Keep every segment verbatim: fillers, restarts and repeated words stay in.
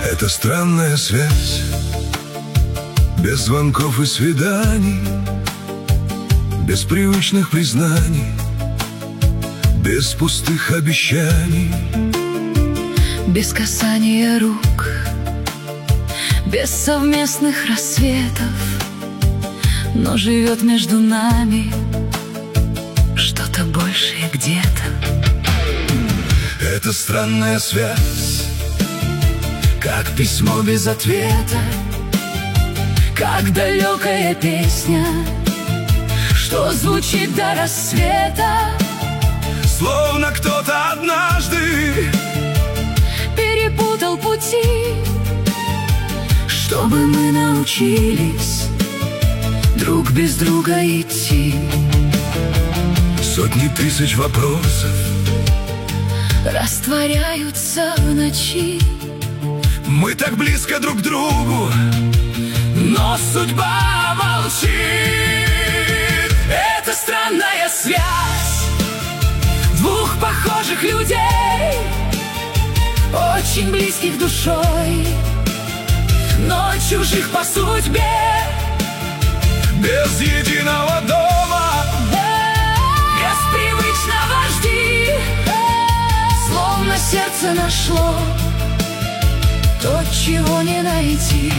Это странная связь, без звонков и свиданий, без привычных признаний, без пустых обещаний, без касания рук, без совместных рассветов. Но живет между нами что-то большее где-то. Это странная связь, как письмо без ответа, как далекая песня, что звучит до рассвета. словно кто-то однажды перепутал пути, чтобы мы научились друг без друга идти. Сотни тысяч вопросов растворяются в ночи. Мы так близко друг к другу, но судьба молчит. Это странная связь двух похожих людей, очень близких душой, но чужих по судьбе. без единого дома, без привычного жди, словно сердце нашло то, чего не найти.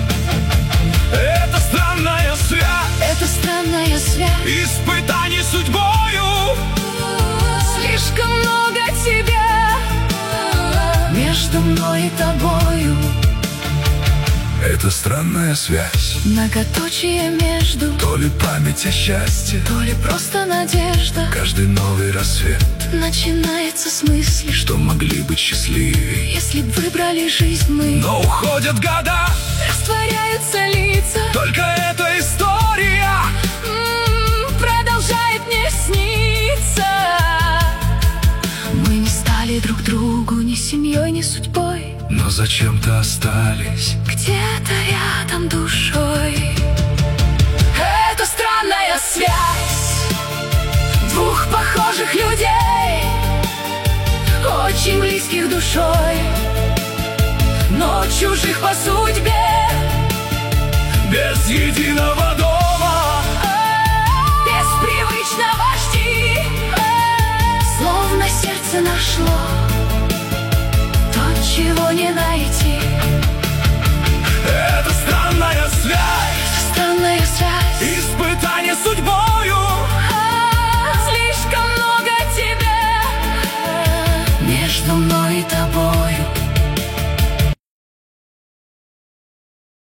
это странная связь, Это странная связь, испытаний судьбою. слишком много тебя между мной и тобою. Это странная связь, Многоточие между, то ли память о счастье, то ли просто надежда. каждый новый рассвет, Начинается с мысли, что что могли быть счастливее. если б выбрали жизнь мы, Но уходят года, растворяются лица. только эта история М, продолжает мне сниться. Мы не стали друг другу ни семьей, ни судьбой, но зачем-то остались. где-то рядом душой. Это странная связь двух похожих людей, очень близких душой, но чужих по судьбе. Без единого дома, Без привычного жди, словно сердце нашло то, чего не найти.